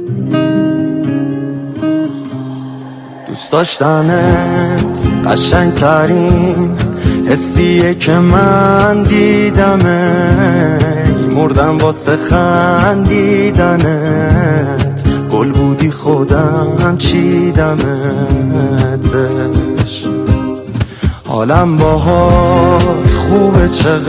دوست داشتنت قشنگ ترین حسیه که من دیدمه، مردم واسه خندیدنت، گل بودی خودم چیدمتش. حالم باهات خوبه،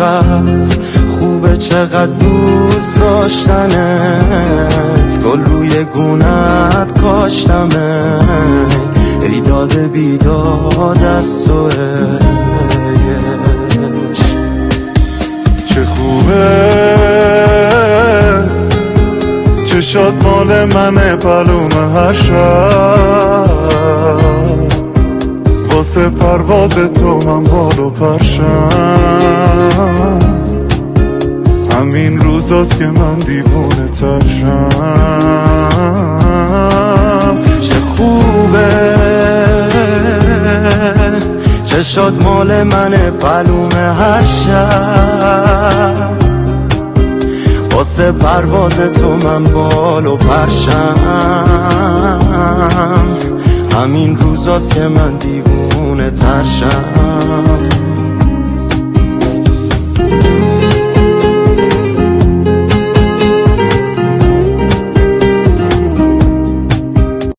چقدر دوست داشتنت، گل روی گونت کاشتمه، ای داده بیداد از توش. چه خوبه چشات مال منه، پلوم هر شب واسه پرواز تو من بال و پرشم، همین روزاست که من دیوونه ترشم. چه خوبه چشات مال منه، پلوم هر شب واسه پرواز تو من بال و پرشم، همین روزاست که من دیوونه ترشم.